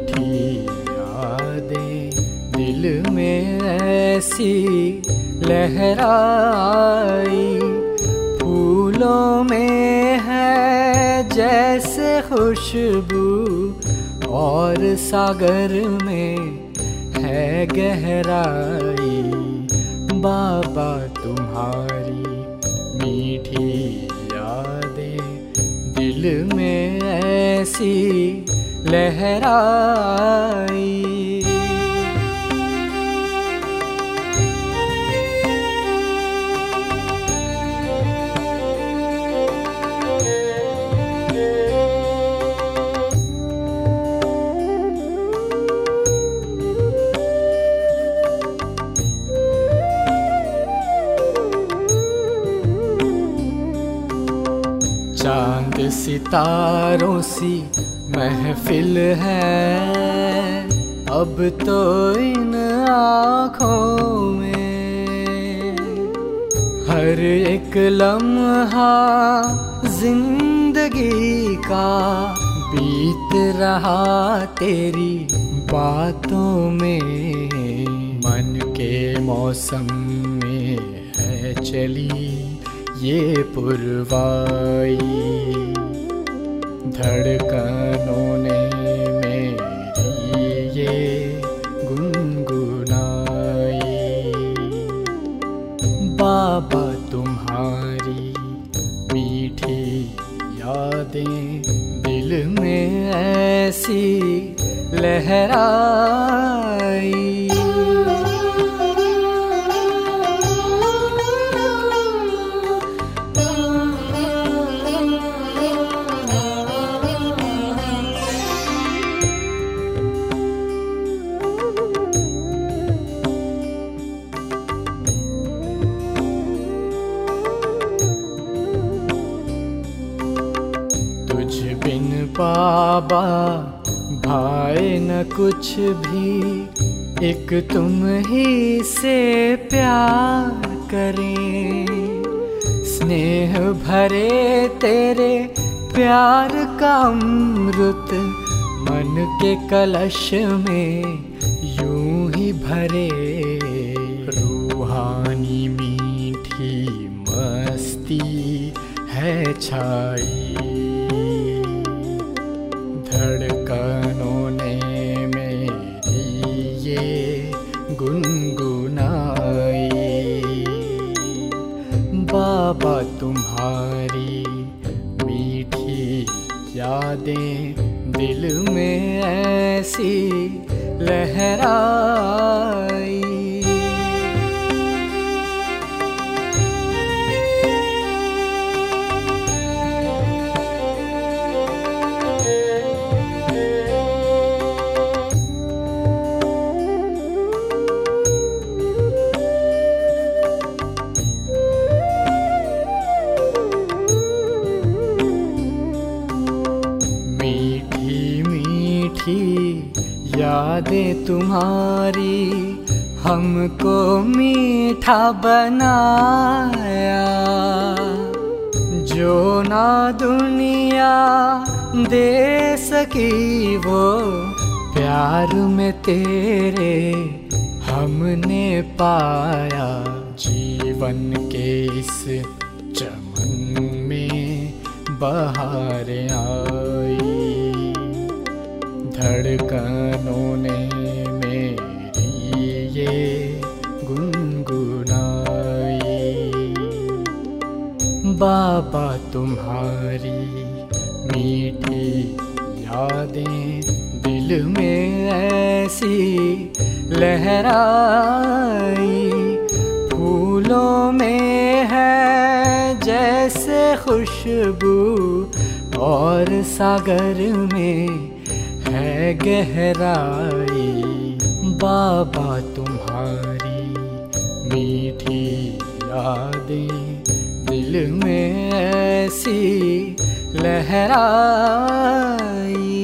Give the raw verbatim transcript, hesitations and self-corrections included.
मीठी यादें दिल में ऐसी लहराई, फूलों में है जैसे खुशबू और सागर में है गहराई। बाबा तुम्हारी मीठी यादें दिल में ऐसी लहराई। चांद सितारों सी महफिल है अब तो इन आँखों में, हर एक लम्हा जिंदगी का बीत रहा तेरी बातों में। मन के मौसम में है चली ये पुरवाई, धड़कनों ने मेरी ये गुनगुनाई। बाबा तुम्हारी मीठी यादें दिल में ऐसी लहराई। तुझ बिन बाबा भाए न कुछ भी, एक तुम ही से प्यार करें। स्नेह भरे तेरे प्यार का अमृत मन के कलश में यूं ही भरे। रूहानी मीठी मस्ती है छाई, धड़कनों ने मेरी ये गुनगुनाई। बाबा तुम्हारी मीठी यादें दिल में ऐसी लहराई। यादें तुम्हारी हमको मीठा बनाया, जो ना दुनिया दे सकी वो प्यार में तेरे हमने पाया। जीवन के इस चमन में बहारें आई, धड़कनों ने मेरी ये गुनगुनाई। बाबा तुम्हारी मीठी यादें दिल में ऐसी लहराई, फूलों में है जैसे खुशबू और सागर में है गहराई। बाबा तुम्हारी मीठी यादें दिल में ऐसी लहराई।